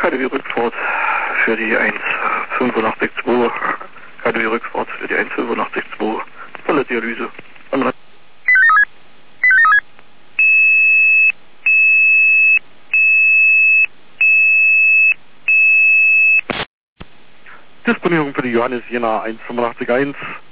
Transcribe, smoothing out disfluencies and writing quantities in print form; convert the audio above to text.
KDW-Rückfahrt für die 185.2. KDW-Rückfahrt für die 185.2 von der Dialyse. Disponierung für die Johannes Jena 185.1.